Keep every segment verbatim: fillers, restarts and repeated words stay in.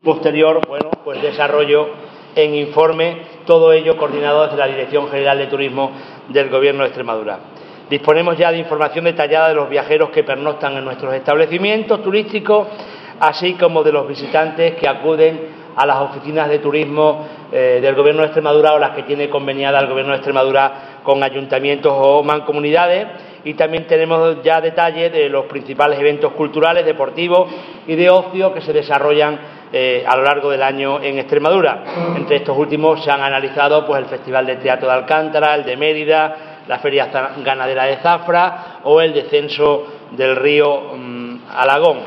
Posterior, bueno, pues desarrollo en informe, todo ello coordinado desde la Dirección General de Turismo del Gobierno de Extremadura. Disponemos ya de información detallada de los viajeros que pernoctan en nuestros establecimientos turísticos, así como de los visitantes que acuden a las oficinas de turismo eh, del Gobierno de Extremadura o las que tiene conveniada el Gobierno de Extremadura con ayuntamientos o mancomunidades. Y también tenemos ya detalles de los principales eventos culturales, deportivos y de ocio que se desarrollan eh, a lo largo del año en Extremadura. Entre estos últimos se han analizado pues el Festival de Teatro de Alcántara, el de Mérida, la Feria Ganadera de Zafra o el descenso del río mmm, Alagón.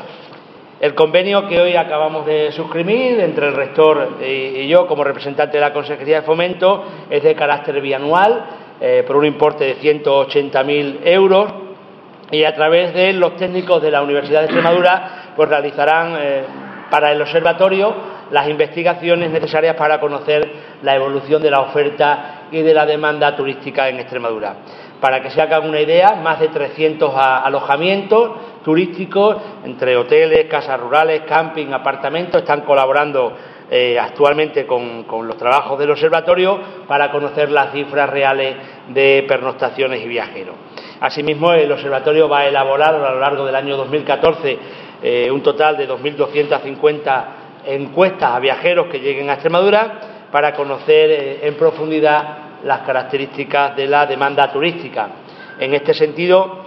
El convenio que hoy acabamos de suscribir entre el rector y yo como representante de la Consejería de Fomento es de carácter bianual eh, por un importe de ciento ochenta mil euros y a través de los técnicos de la Universidad de Extremadura pues realizarán eh, para el observatorio las investigaciones necesarias para conocer la evolución de la oferta y de la demanda turística en Extremadura. Para que se hagan una idea, más de trescientos alojamientos turísticos, entre hoteles, casas rurales, camping, apartamentos, están colaborando eh, actualmente con, con los trabajos del observatorio para conocer las cifras reales de pernoctaciones y viajeros. Asimismo, el observatorio va a elaborar a lo largo del año dos mil catorce eh, un total de dos mil doscientas cincuenta encuestas a viajeros que lleguen a Extremadura para conocer eh, en profundidad las características de la demanda turística. En este sentido,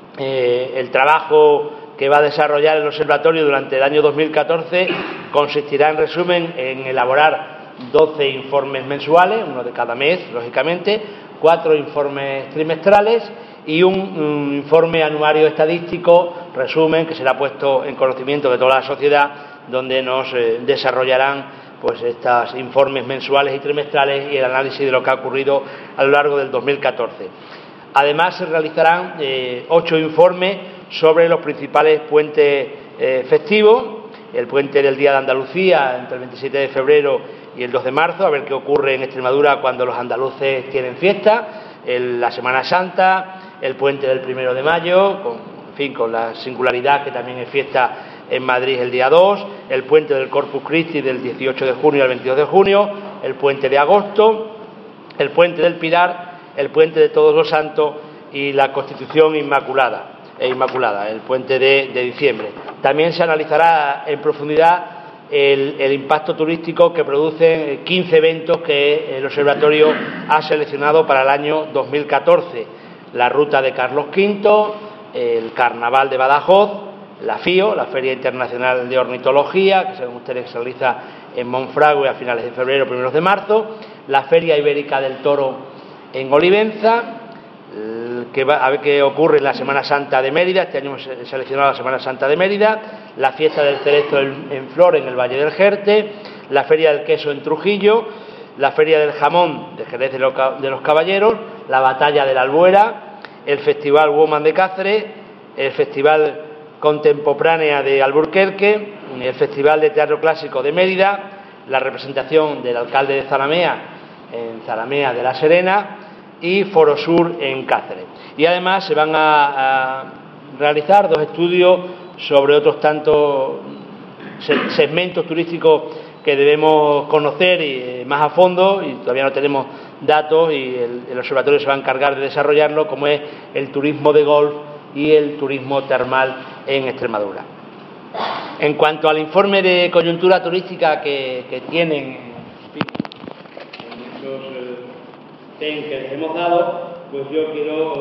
eh, el trabajo que va a desarrollar el observatorio durante el año dos mil catorce consistirá, en resumen, en elaborar doce informes mensuales, uno de cada mes, lógicamente, cuatro informes trimestrales y un, un informe anuario estadístico, resumen, que será puesto en conocimiento de toda la sociedad, donde nos eh, desarrollarán pues estos informes mensuales y trimestrales y el análisis de lo que ha ocurrido a lo largo del dos mil catorce. Además, se realizarán eh, ocho informes sobre los principales puentes eh, festivos, el puente del Día de Andalucía entre el veintisiete de febrero y el dos de marzo, a ver qué ocurre en Extremadura cuando los andaluces tienen fiesta, el, la Semana Santa, el puente del primero de mayo, con, en fin, con la singularidad que también es fiesta en Madrid el día dos, el puente del Corpus Christi del dieciocho de junio al veintidós de junio, el puente de agosto, el puente del Pilar, el puente de Todos los Santos y la Constitución Inmaculada, e Inmaculada, el puente de, de diciembre. También se analizará en profundidad el, el impacto turístico que producen quince eventos que el observatorio ha seleccionado para el año dos mil catorce, la ruta de Carlos quinto, el Carnaval de Badajoz, la FIO, la Feria Internacional de Ornitología, que según ustedes se realiza en Monfragüe a finales de febrero, primeros de marzo, la Feria Ibérica del Toro en Olivenza, que va a ver qué ocurre en la Semana Santa de Mérida, este año hemos seleccionado la Semana Santa de Mérida, la Fiesta del Cerezo en Flor en el Valle del Jerte, la Feria del Queso en Trujillo, la Feria del Jamón de Jerez de los Caballeros, la Batalla de la Albuera, el Festival Woman de Cáceres, el Festival Contemporánea de Alburquerque, el Festival de Teatro Clásico de Mérida, la representación del alcalde de Zalamea en Zalamea de la Serena y Foro Sur en Cáceres. Y además se van a, a realizar dos estudios sobre otros tantos segmentos turísticos que debemos conocer y, más a fondo, y todavía no tenemos datos y el, el observatorio se va a encargar de desarrollarlo, como es el turismo de golf y el turismo termal en Extremadura. En cuanto al informe de coyuntura turística que, que tienen en fin, en estos eh, ten que les hemos dado, pues yo quiero